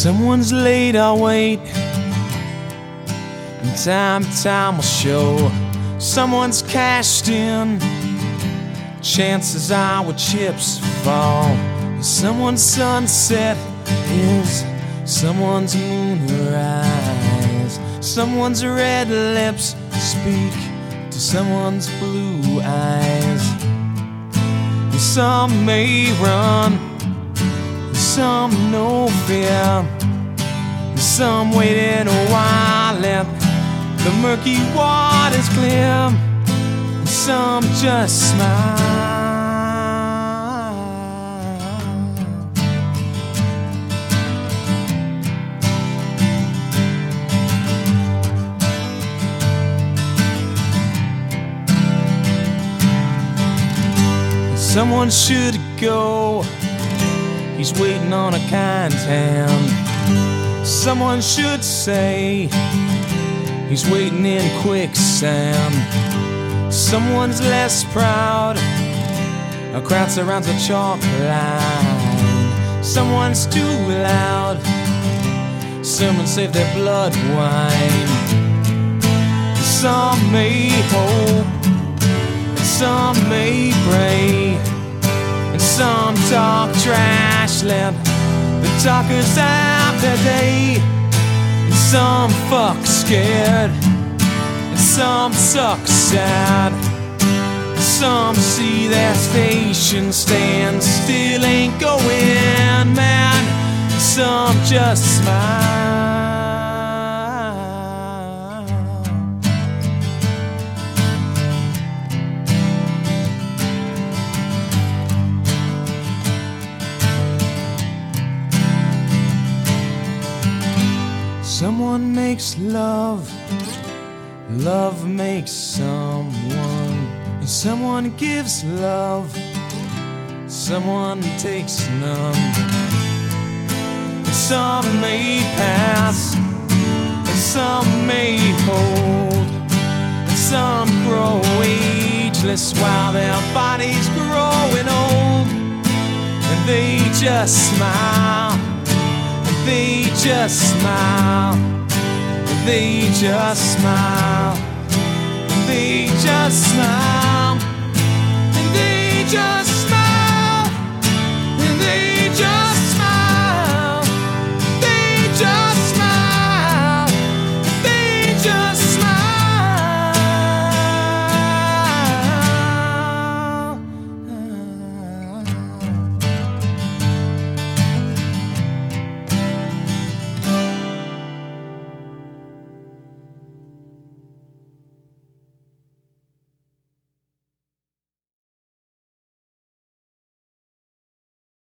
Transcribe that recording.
Someone's late, I'll wait, and time will show. Someone's cashed in, chances are where chips fall. Someone's sunset is someone's moonrise. Someone's red lips speak to someone's blue eyes. Some may run, some no fear, some waiting a while let the murky water's clear, some just smile. Someone should go, he's waiting on a kind hand. Someone should say, he's waiting in quicksand. Someone's less proud, a crowd surrounds a chalk line. Someone's too loud, someone save their blood wine. Some may hope, some may pray, and some talk trash, let the talkers have their day. And some fuck scared, and some suck sad. Some see their station stand still, ain't going mad. Some just smile. Someone makes love, love makes someone, and someone gives love, someone takes none. And some may pass, and some may hold, and some grow ageless while their bodies growing old. And they just smile, they just smile, they just smile, they just smile, and they just